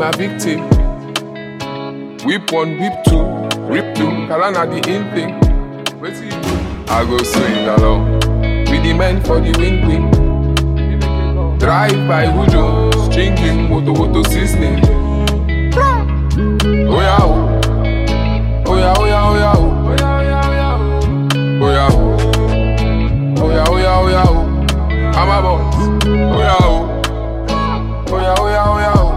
my victim. Whip one, whip two, rip two. Kalana the in thing. I go swing along with the men for the win-win. Drive by Hujo, stringing moto seasoning. Oh yeah, oh yeah, oh yeah, oh yeah, oh yeah, oh yeah, oh yeah, oh yeah, oh yeah, oh. I'm a boss. Oh yeah, oh yeah, oh yeah, oh yeah, oh.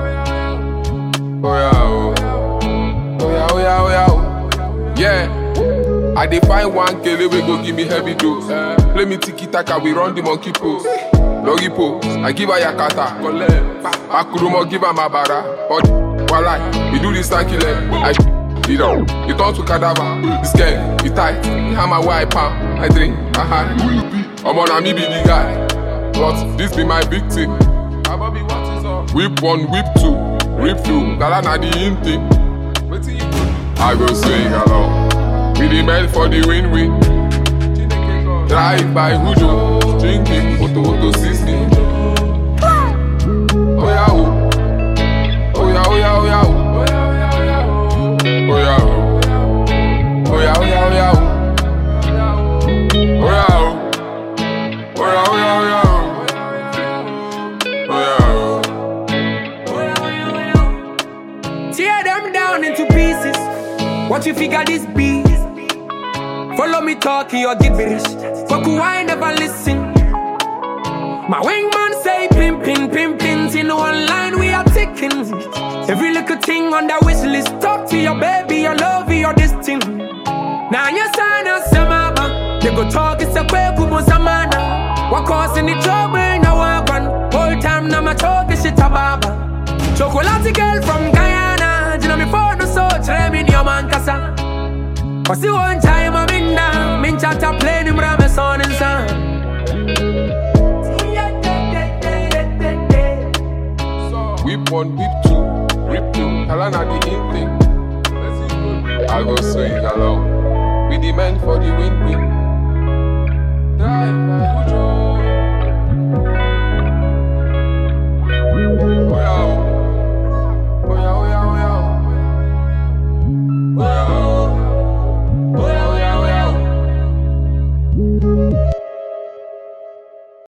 Oh yeah, oh yeah, oh yeah, oh yeah, oh. Yeah, I define one kele we go give me heavy dose. Play me tiki-taka, we run the monkey pose. Doggy pose, I give her yakata. Akurumo give her my bara. But walai, we do this stanky leg. I you turn to cadaver. This girl, you tight, you hammer where I palm. I drink, I'm on me be the guy. But this be my victim. Whip one, whip two, rip two. Galana the in thing. I go swing along with the men for the win-win. Drive by Hujo, drinking moto seasoning. Oh yeah, oh yeah, oh yeah, oh yeah, oh. Oh yeah, oh yeah, oh yeah, oh yeah, oh. Oh yeah, oh yeah, oh yeah, oh yeah, oh. Tear them down into pieces. What you figure this be? Follow me talking or give it. Fuck who I never listen. My wingman say pin pins. In one line we are ticking. Every little thing on the wish list. Talk to your baby, your love, your this thing. Now you sign us some mama. They go talk it's a quick samana. What causing the trouble in a wagon? Whole time now my talk is shit a baba. Chocolate girl from Guyana. You know me phone so try me in your man casa. Cause the one time I'm in down, min chat a plane him ram a son and son. Whip one, whip two, rip two. Kalana the in thing. I go swing along with the men for the win-win. Drive by